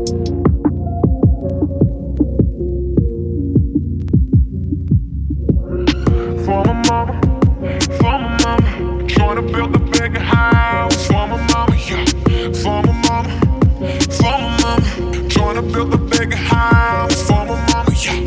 For my mama, trying to build a bigger house. For my mama, yeah. For my mama, trying to build a bigger house. For my mama, yeah.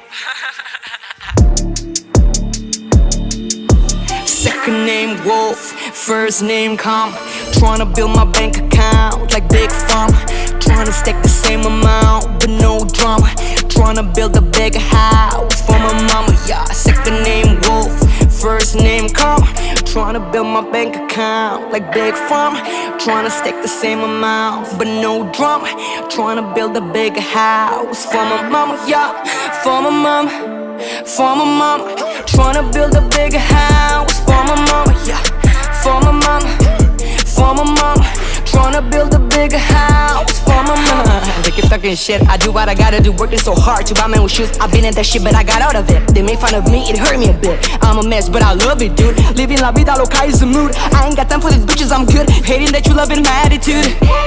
Second name Wolf, first name Calm. Tryna build my bank account like Big Pharma. Tryna stack the same amount, but no drama. Tryna build a bigger house for my mama, yeah. Second name Wolf, first name Calm. Tryna build my bank account like Big Pharma. Tryna stack the same amount, but no drama. Tryna build a bigger house for my mama, yeah. For my mama, for my mama. Tryna build a bigger house for my mama, yeah. For my mama, for my mama. Tryna build a bigger house for my mama. They keep talking shit, I do what I gotta do. Working so hard to buy my own shoes. I've been in that shit, but I got out of it. They made fun of me, it hurt me a bit. I'm a mess, but I love it, dude. Living la vida loca is the mood. I ain't got time for these bitches, I'm good. Hating that you loving my attitude.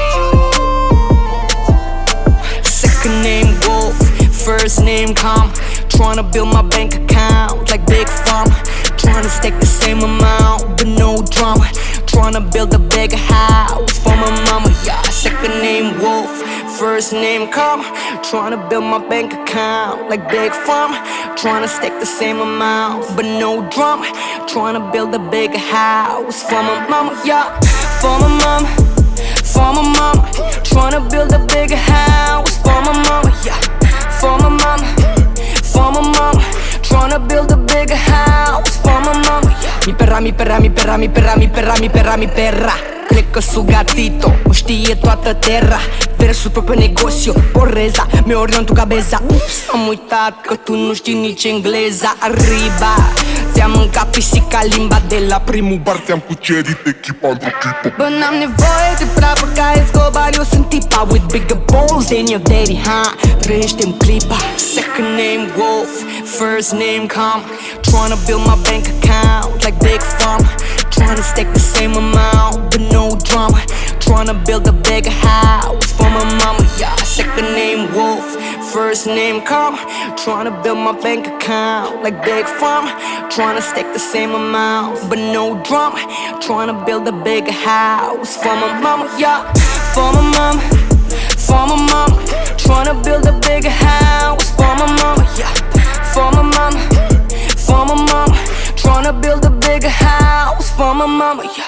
Second name Wolf, first name Calm. Tryna build my bank account like Big Pharma. Tryna stack the same amount, but no drama. Tryna build a bigger house for my mama, yeah. Second name Wolf, first name Calm. Tryna build my bank account like Big Pharma. Tryna stack the same amount, but no drama. Tryna build a bigger house for my mama, yeah. For my mama, for my mama. Tryna build a bigger house for my mama, yeah. For my mama, for my mama. Tryna build a bigger house for my mama, yeah. Mi perra, mi perra, mi perra, mi perra, mi perra, mi perra, mi perra. Cred că su gatito, o știe toată terra. Versul propriu negocio, porreza, mi orientu cabeza. Am uitat că tu nu știi nici engleza. Arriba, ți-am mâncat pisica limba de la primul bar. Te-am cucerit echipa într-o clipă. But n-am nevoie de prafă ca Escobar. Eu sunt tipa with bigger balls than your daddy, huh? Trăiește-mi clipa. Second name Wolf, first name Calm. Tryna build my bank account like Big Pharma. Tryna stack the same amount, but no drama. Tryna build a bigger house for my mama, yeah. Second name Wolf, first name Calm. Tryna build my bank account like Big Pharma. Tryna stack the same amount, but no drama. Tryna build a bigger house for my mama, yeah. For my mama, for my mama. Tryna build a bigger house for my mama, yeah. For my mama, for my mama. Tryna build a bigger house for my mama, yeah.